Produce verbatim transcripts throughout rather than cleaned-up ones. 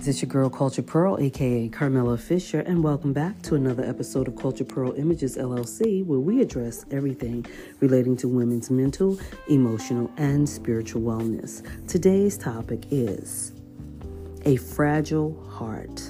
guys, it's your girl Culture Pearl, aka Carmela Fisher, and welcome back to another episode of Culture Pearl Images L L C, where we address everything relating to women's mental, emotional, and spiritual wellness. Today's topic is a fragile heart.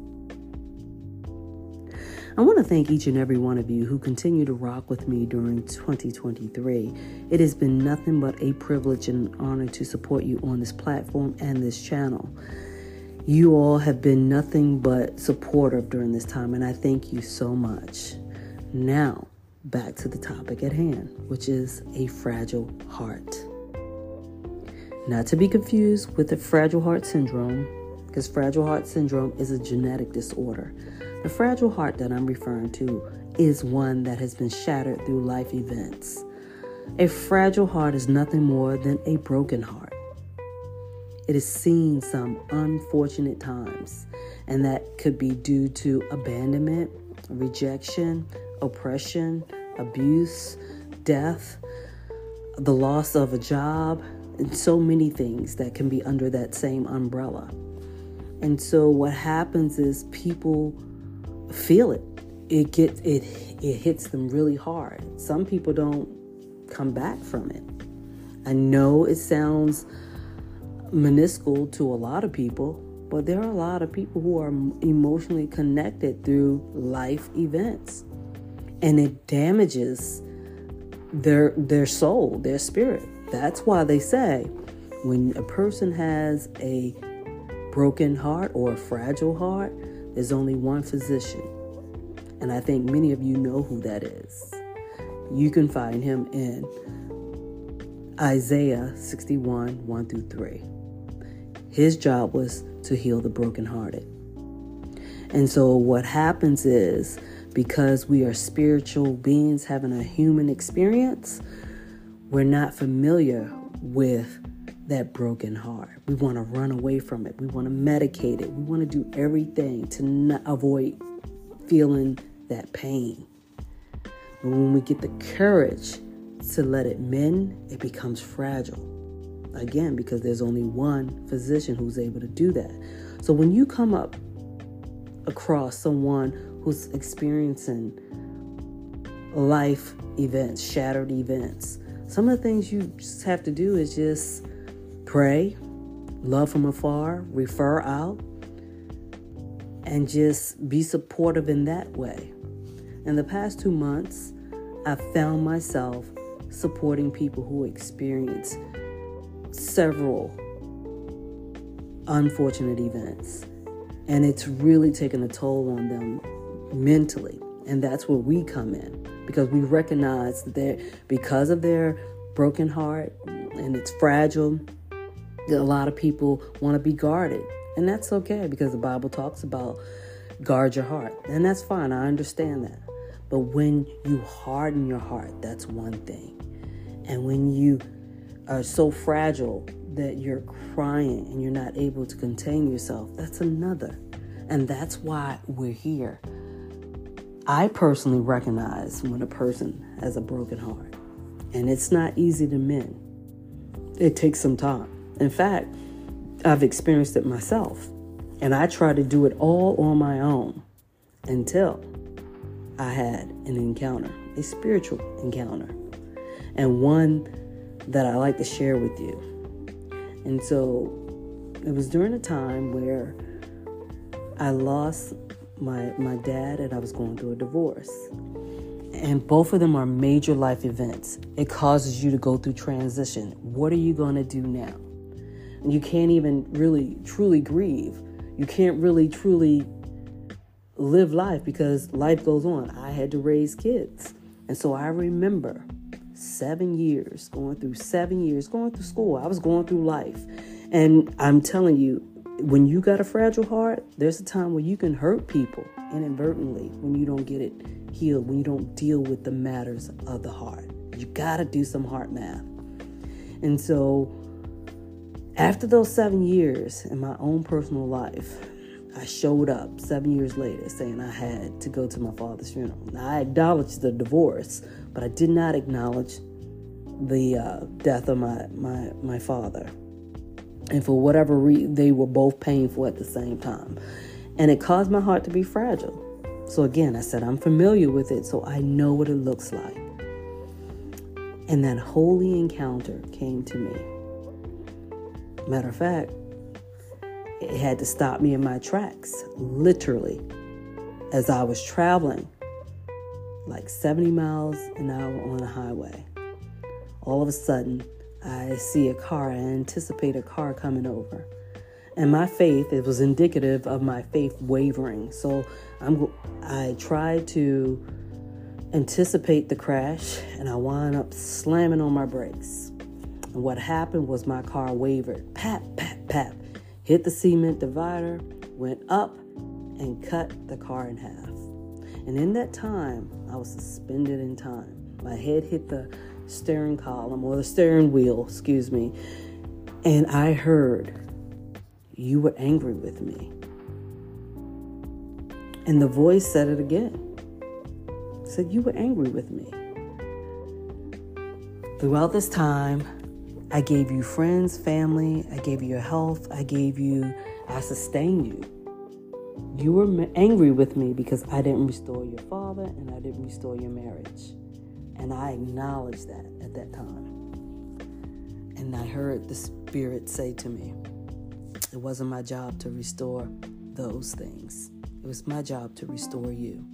I want to thank each and every one of you who continue to rock with me during twenty twenty-three. It has been nothing but a privilege and an honor to support you on this platform and this channel. You all have been nothing but supportive during this time, and I thank you so much. Now, back to the topic at hand, which is a fragile heart. Not to be confused with the fragile heart syndrome, because fragile heart syndrome is a genetic disorder. The fragile heart that I'm referring to is one that has been shattered through life events. A fragile heart is nothing more than a broken heart. It has seen some unfortunate times, and that could be due to abandonment, rejection, oppression, abuse, death, the loss of a job, and so many things that can be under that same umbrella. And so what happens is people feel it. It gets it it hits them really hard. Some people don't come back from it. I know it sounds minuscule to a lot of people, but there are a lot of people who are emotionally connected through life events, and it damages their their soul, their spirit. That's why they say when a person has a broken heart or a fragile heart, there's only one physician, and I think many of you know who that is. You can find him in Isaiah sixty-one, one through three. His job was to heal the brokenhearted. And so what happens is, because we are spiritual beings having a human experience, we're not familiar with that broken heart. We want to run away from it. We want to medicate it. We want to do everything to not avoid feeling that pain. But when we get the courage to let it mend, it becomes fragile. Again, because there's only one physician who's able to do that. So when you come up across someone who's experiencing life events, shattered events, some of the things you just have to do is just pray, love from afar, refer out, and just be supportive in that way. In the past two months, I've found myself supporting people who experience several unfortunate events, and it's really taken a toll on them mentally. And that's where we come in, because we recognize that they're, because of their broken heart and it's fragile, a lot of people want to be guarded, and that's okay, because the Bible talks about guard your heart, and that's fine. I understand that. But when you harden your heart, that's one thing. And when you are so fragile that you're crying and you're not able to contain yourself, that's another. And that's why we're here. I personally recognize when a person has a broken heart, and it's not easy to mend. It takes some time. In fact, I've experienced it myself, and I tried to do it all on my own until I had an encounter, a spiritual encounter, and one that I like to share with you. And so it was during a time where I lost my my dad, and I was going through a divorce. And both of them are major life events. It causes you to go through transition. What are you going to do now? And you can't even really truly grieve. You can't really truly live life, because life goes on. I had to raise kids. And so I remember seven years, going through seven years, going through school. I was going through life. And I'm telling you, when you got a fragile heart, there's a time where you can hurt people inadvertently when you don't get it healed, when you don't deal with the matters of the heart. You got to do some heart math. And so after those seven years in my own personal life, I showed up seven years later saying I had to go to my father's funeral. Now, I acknowledged the divorce, but I did not acknowledge the uh, death of my, my, my father. And for whatever reason, they were both painful at the same time. And it caused my heart to be fragile. So again, I said, I'm familiar with it, so I know what it looks like. And that holy encounter came to me. Matter of fact, it had to stop me in my tracks, literally, as I was traveling like seventy miles an hour on a highway. All of a sudden, I see a car. I anticipate a car coming over. And my faith, it was indicative of my faith wavering. So I'm, I tried to anticipate the crash, and I wound up slamming on my brakes. And what happened was my car wavered. Pap, pap, pap. Hit the cement divider, went up, and cut the car in half. And in that time, I was suspended in time. My head hit the steering column, or the steering wheel, excuse me. And I heard, "You were angry with me." And the voice said it again. It said, "You were angry with me." Throughout this time, I gave you friends, family, I gave you your health, I gave you, I sustained you. You were angry with me because I didn't restore your father and I didn't restore your marriage. And I acknowledged that at that time. And I heard the Spirit say to me, it wasn't my job to restore those things. It was my job to restore you.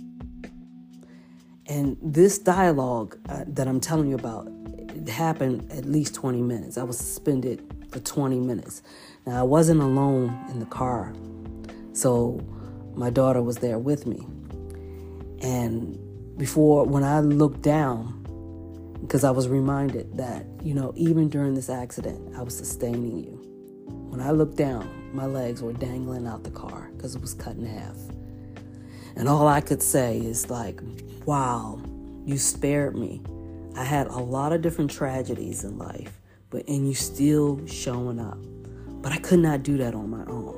And this dialogue uh, that I'm telling you about, it happened at least twenty minutes. I was suspended for twenty minutes. Now, I wasn't alone in the car. So my daughter was there with me. And before, when I looked down, because I was reminded that, you know, even during this accident, I was sustaining you. When I looked down, my legs were dangling out the car because it was cut in half. And all I could say is like, wow, you spared me. I had a lot of different tragedies in life, but and you still showing up. But I could not do that on my own.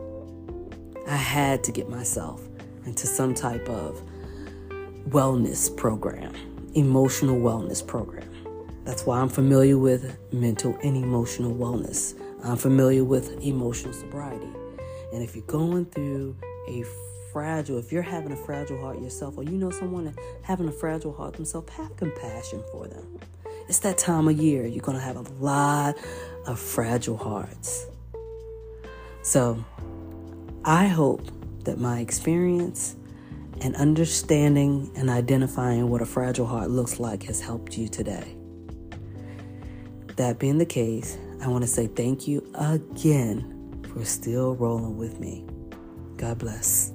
I had to get myself into some type of wellness program, emotional wellness program. That's why I'm familiar with mental and emotional wellness. I'm familiar with emotional sobriety. And if you're going through a fragile, if you're having a fragile heart yourself, or you know someone having a fragile heart themselves, have compassion for them. It's that time of year. You're going to have a lot of fragile hearts. So I hope that my experience and understanding and identifying what a fragile heart looks like has helped you today. That being the case, I want to say thank you again for still rolling with me. God bless.